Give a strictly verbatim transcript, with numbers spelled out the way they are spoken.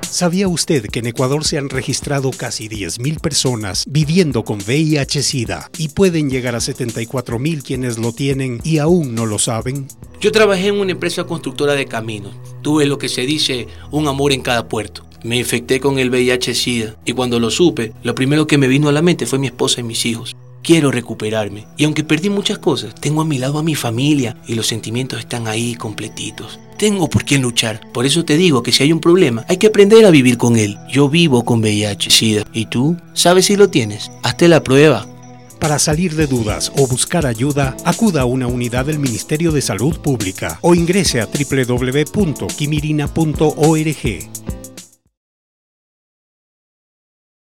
¿Sabía usted que en Ecuador se han registrado casi diez mil personas viviendo con V I H-Sida y pueden llegar a setenta y cuatro mil quienes lo tienen y aún no lo saben? Yo trabajé en una empresa constructora de caminos. Tuve lo que se dice un amor en cada puerto. Me infecté con el V I H-Sida y cuando lo supe, lo primero que me vino a la mente fue mi esposa y mis hijos. Quiero recuperarme y aunque perdí muchas cosas, tengo a mi lado a mi familia y los sentimientos están ahí completitos. Tengo por qué luchar. Por eso te digo que si hay un problema, hay que aprender a vivir con él. Yo vivo con V I H-Sida. ¿Y tú? ¿Sabes si lo tienes? Hazte la prueba. Para salir de dudas o buscar ayuda, acuda a una unidad del Ministerio de Salud Pública o ingrese a doble u doble u doble u punto kimirina punto org.